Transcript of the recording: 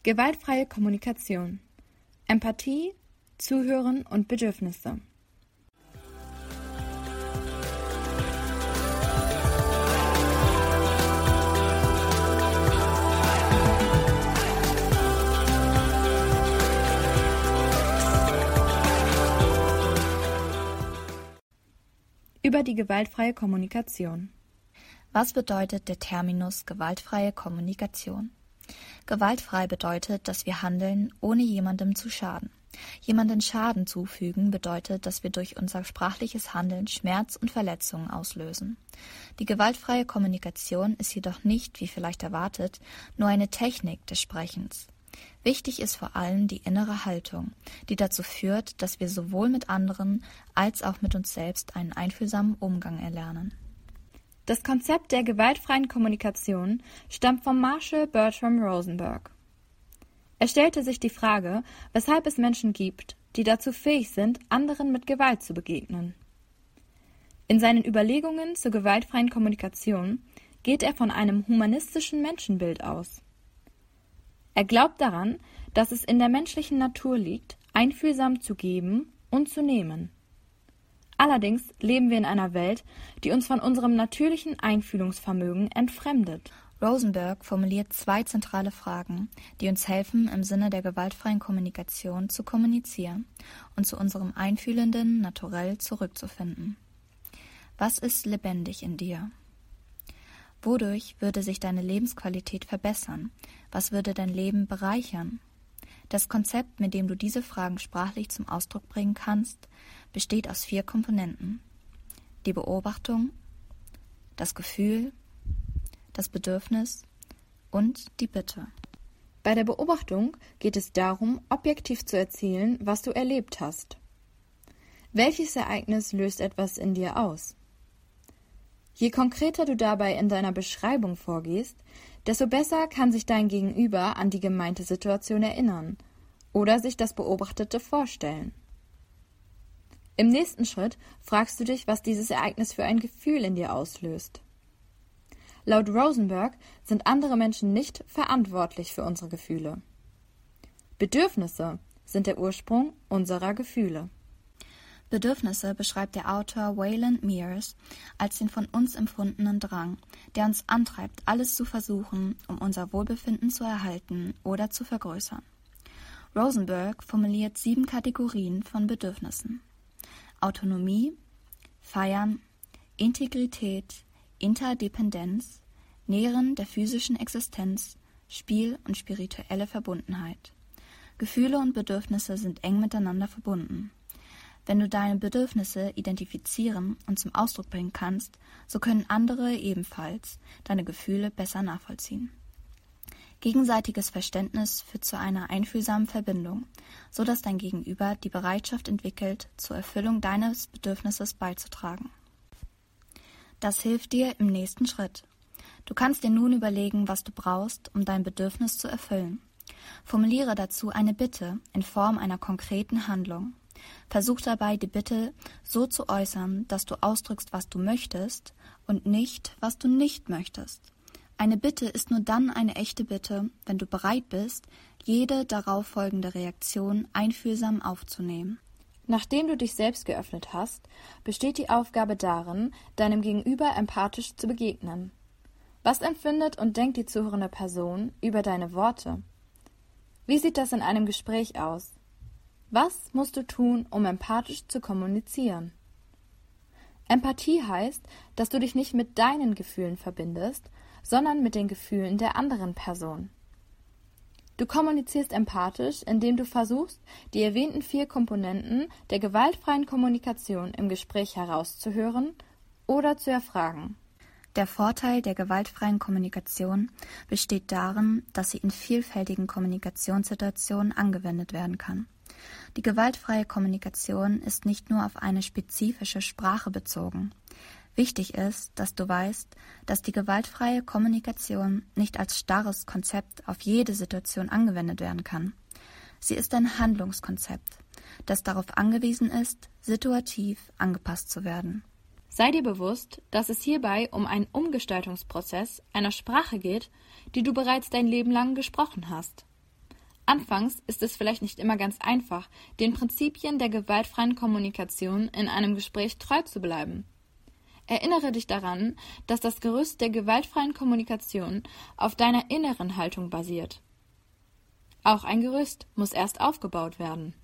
Gewaltfreie Kommunikation. Empathie, Zuhören und Bedürfnisse. Über die gewaltfreie Kommunikation. Was bedeutet der Terminus gewaltfreie Kommunikation? Gewaltfrei bedeutet, dass wir handeln, ohne jemandem zu schaden. Jemandem Schaden zufügen bedeutet, dass wir durch unser sprachliches Handeln Schmerz und Verletzungen auslösen. Die gewaltfreie Kommunikation ist jedoch nicht, wie vielleicht erwartet, nur eine Technik des Sprechens. Wichtig ist vor allem die innere Haltung, die dazu führt, dass wir sowohl mit anderen als auch mit uns selbst einen einfühlsamen Umgang erlernen. Das Konzept der gewaltfreien Kommunikation stammt von Marshall Bertram Rosenberg. Er stellte sich die Frage, weshalb es Menschen gibt, die dazu fähig sind, anderen mit Gewalt zu begegnen. In seinen Überlegungen zur gewaltfreien Kommunikation geht er von einem humanistischen Menschenbild aus. Er glaubt daran, dass es in der menschlichen Natur liegt, einfühlsam zu geben und zu nehmen. Allerdings leben wir in einer Welt, die uns von unserem natürlichen Einfühlungsvermögen entfremdet. Rosenberg formuliert 2 zentrale Fragen, die uns helfen, im Sinne der gewaltfreien Kommunikation zu kommunizieren und zu unserem einfühlenden Naturell zurückzufinden. Was ist lebendig in dir? Wodurch würde sich deine Lebensqualität verbessern? Was würde dein Leben bereichern? Das Konzept, mit dem du diese Fragen sprachlich zum Ausdruck bringen kannst, besteht aus 4 Komponenten: die Beobachtung, das Gefühl, das Bedürfnis und die Bitte. Bei der Beobachtung geht es darum, objektiv zu erzählen, was du erlebt hast. Welches Ereignis löst etwas in dir aus? Je konkreter du dabei in deiner Beschreibung vorgehst, desto besser kann sich dein Gegenüber an die gemeinte Situation erinnern oder sich das Beobachtete vorstellen. Im nächsten Schritt fragst du dich, was dieses Ereignis für ein Gefühl in dir auslöst. Laut Rosenberg sind andere Menschen nicht verantwortlich für unsere Gefühle. Bedürfnisse sind der Ursprung unserer Gefühle. Bedürfnisse beschreibt der Autor Wayland Mears als den von uns empfundenen Drang, der uns antreibt, alles zu versuchen, um unser Wohlbefinden zu erhalten oder zu vergrößern. Rosenberg formuliert 7 Kategorien von Bedürfnissen: Autonomie, Feiern, Integrität, Interdependenz, Nähren der physischen Existenz, Spiel und spirituelle Verbundenheit. Gefühle und Bedürfnisse sind eng miteinander verbunden. Wenn du deine Bedürfnisse identifizieren und zum Ausdruck bringen kannst, so können andere ebenfalls deine Gefühle besser nachvollziehen. Gegenseitiges Verständnis führt zu einer einfühlsamen Verbindung, so dass dein Gegenüber die Bereitschaft entwickelt, zur Erfüllung deines Bedürfnisses beizutragen. Das hilft dir im nächsten Schritt. Du kannst dir nun überlegen, was du brauchst, um dein Bedürfnis zu erfüllen. Formuliere dazu eine Bitte in Form einer konkreten Handlung. Versuch dabei, die Bitte so zu äußern, dass du ausdrückst, was du möchtest und nicht, was du nicht möchtest. Eine Bitte ist nur dann eine echte Bitte, wenn du bereit bist, jede darauf folgende Reaktion einfühlsam aufzunehmen. Nachdem du dich selbst geöffnet hast, besteht die Aufgabe darin, deinem Gegenüber empathisch zu begegnen. Was empfindet und denkt die zuhörende Person über deine Worte? Wie sieht das in einem Gespräch aus? Was musst du tun, um empathisch zu kommunizieren? Empathie heißt, dass du dich nicht mit deinen Gefühlen verbindest, sondern mit den Gefühlen der anderen Person. Du kommunizierst empathisch, indem du versuchst, die erwähnten 4 Komponenten der gewaltfreien Kommunikation im Gespräch herauszuhören oder zu erfragen. Der Vorteil der gewaltfreien Kommunikation besteht darin, dass sie in vielfältigen Kommunikationssituationen angewendet werden kann. Die gewaltfreie Kommunikation ist nicht nur auf eine spezifische Sprache bezogen. Wichtig ist, dass du weißt, dass die gewaltfreie Kommunikation nicht als starres Konzept auf jede Situation angewendet werden kann. Sie ist ein Handlungskonzept, das darauf angewiesen ist, situativ angepasst zu werden. Sei dir bewusst, dass es hierbei um einen Umgestaltungsprozess einer Sprache geht, die du bereits dein Leben lang gesprochen hast. Anfangs ist es vielleicht nicht immer ganz einfach, den Prinzipien der gewaltfreien Kommunikation in einem Gespräch treu zu bleiben. Erinnere dich daran, dass das Gerüst der gewaltfreien Kommunikation auf deiner inneren Haltung basiert. Auch ein Gerüst muss erst aufgebaut werden.